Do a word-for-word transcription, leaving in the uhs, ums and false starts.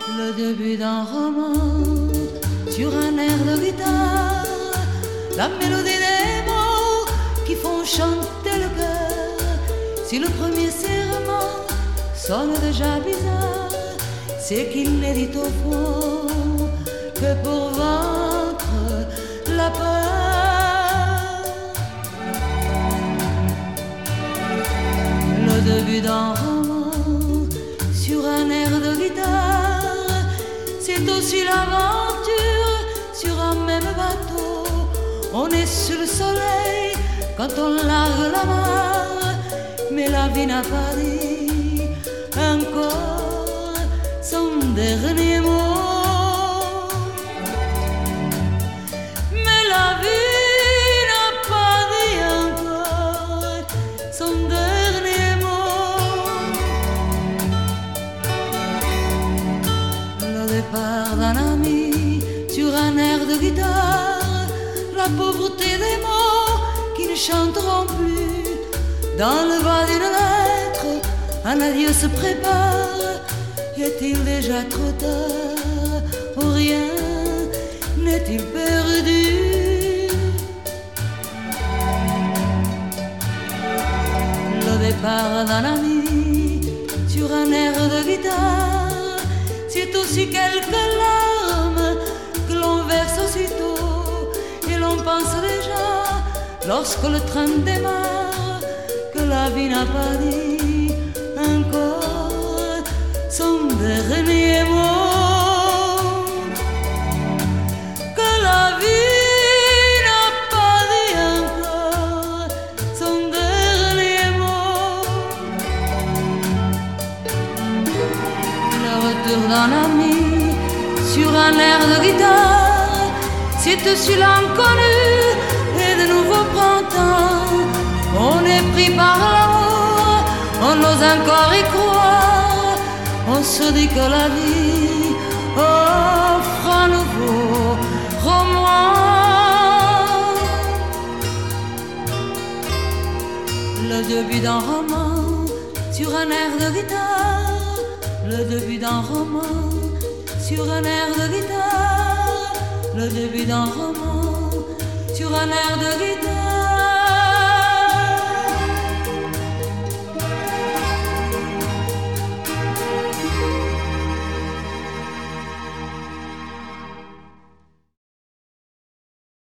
Le début d'un roman sur un air de guitare, la mélodie des mots qui font chanter le cœur. Si le premier serment sonne déjà bizarre, c'est qu'il n'est dit au fond que pour vaincre la peur. Le début d'un roman sur un air de guitare, c'est aussi l'aventure sur un même bateau. On est sous le soleil quand on largue la mer, mais la vie n'a pas dit encore son dernier mot. Mais la vie n'a pas dit encore son dernier mot. Le départ d'un ami sur un air de guitare, la pauvreté des mots qui ne chanteront plus. Dans le bas d'une lettre, un adieu se prépare. Est-il déjà trop tard ou rien n'est-il perdu? Le départ d'un ami sur un air de guitare, c'est aussi quelques larmes que l'on verse aussitôt. Et l'on pense déjà, lorsque le train démarre, que la vie n'a pas dit encore son dernier mot. Que la vie n'a pas dit encore son dernier mot. Le retour d'un ami sur un air de guitare, c'est aussi l'inconnu et de nouveau printemps. On est pris par l'amour, on n'ose encore y croire. On se dit que la vie offre un nouveau roman. Le début d'un roman sur un air de guitare. Le début d'un roman sur un air de guitare. Le début d'un roman sur un air de guitare.